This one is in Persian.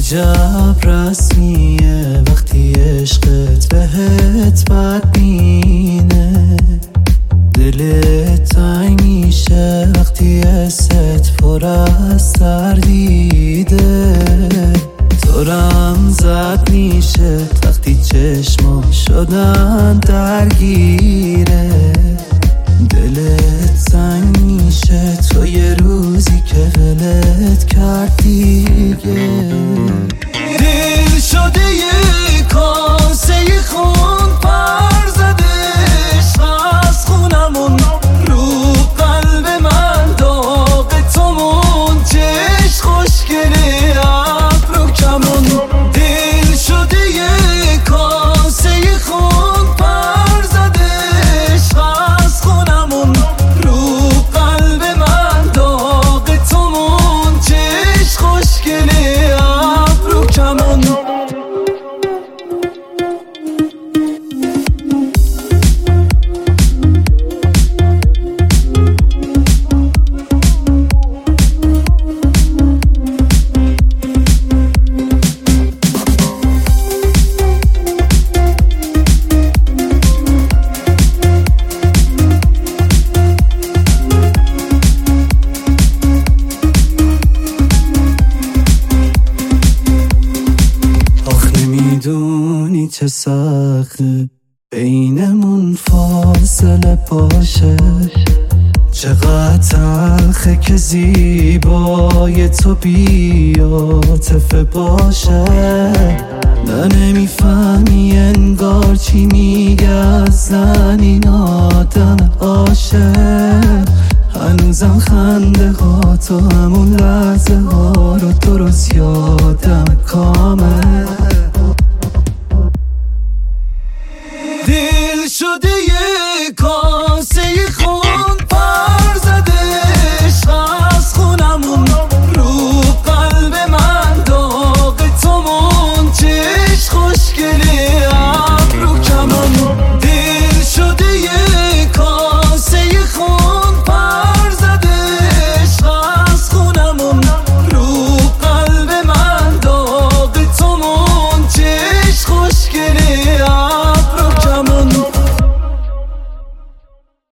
عجب رسمیه وقتی عشقت بهت بد مینه، دلت تنگ میشه وقتی حست پر از تردیده، دورم زد میشه وقتی چشما شدن درگیره، دلت تنگ میشه تو یه روزی که ولت کرد دیگه. دل شده یه کاسه خون پر زدش از خونمون، رو قلب من داغ تومون، چشم خوشگله ابرو کمون. دل شده یه کاسه خون پر زدش از خونمون، رو قلب من داغ تومون، چشم خوشگله ابرو کمون. میدونی چه سخته بینمون فاصله باشه، چقدر تلخه که زیبای تو بی‌عاطفه باشه. نه نمیفهمی انگار چی میگه اصلا این آدم عاشق، هنوزم خنده ها تو همون لحظه ها رو درست یادم کامل. دل شده یه کار